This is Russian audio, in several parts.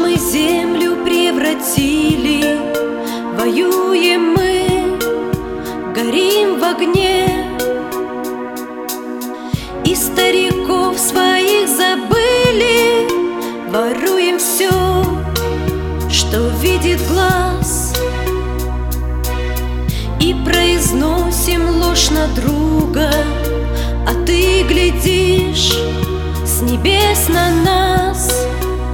мы землю превратили, воюем мы, горим в огне. И стариков своих забыли, воруем все, что видит глаз, и произносим ложь на друга, а ты глядишь с небес на нас,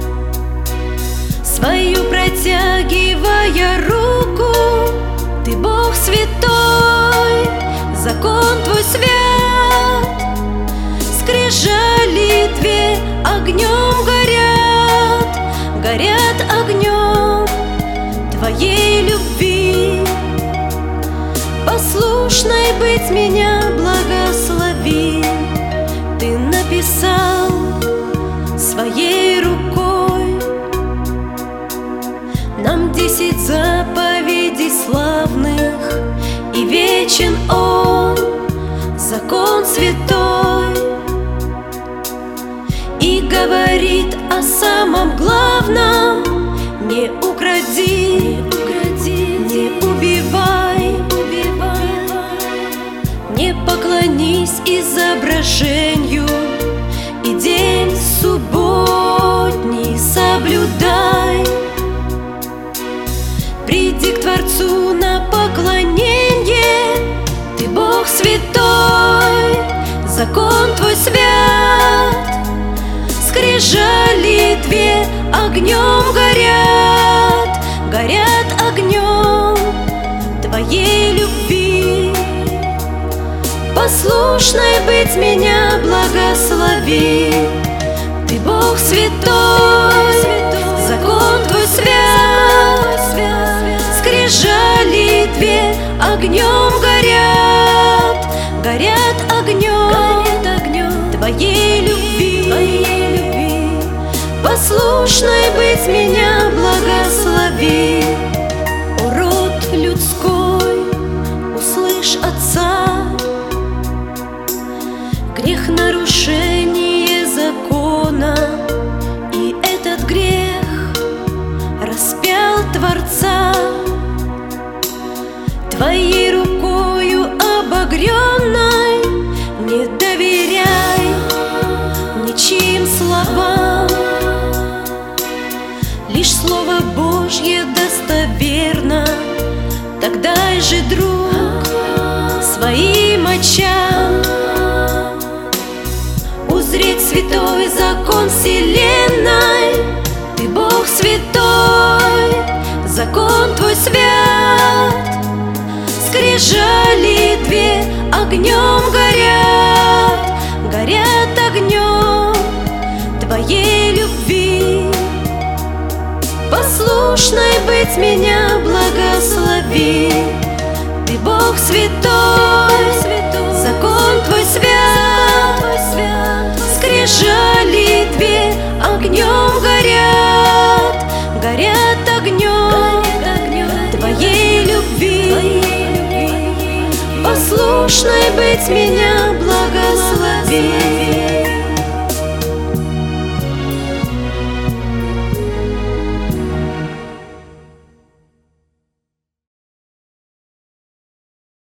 свою протягивая руку. Ты Бог святой, закон твой свят, скрижали две огнем горят, горят огнем твоей любви. Послушной быть меня благослови. Ты написал своей рукой нам 10 заповедей славных, и вечен Он, закон святой, и говорит о самом главном: не укради, не убивай, не поклонись изображению, и день субботний соблюдай. Приди к Творцу на поклонение. Ты Бог святой, закон твой свят, скрижали две огнем горят, горят огнем твоей любви. Послушной быть меня благослови. Ты Бог святой, закон твой свят, скрижали две огнем горят, горят огнем твоей любви. Послушной быть меня благослови. О, род людской, услышь Отца, грех нарушение закона, и этот грех распял Творца. Твоей рукою обогренной не доверяй ничьим словам, лишь Слово Божье достоверно. Так дай же, друг, своим очам узреть святой закон вселенной. Ты Бог святой, закон твой свят, скрижали две огнем горят, горят огнем твоей любви. Послушной быть меня благослови. Ты Бог святой, закон твой свят, скрижали две огнем горят, горят огнем твоей любви. Послушной быть меня благослови.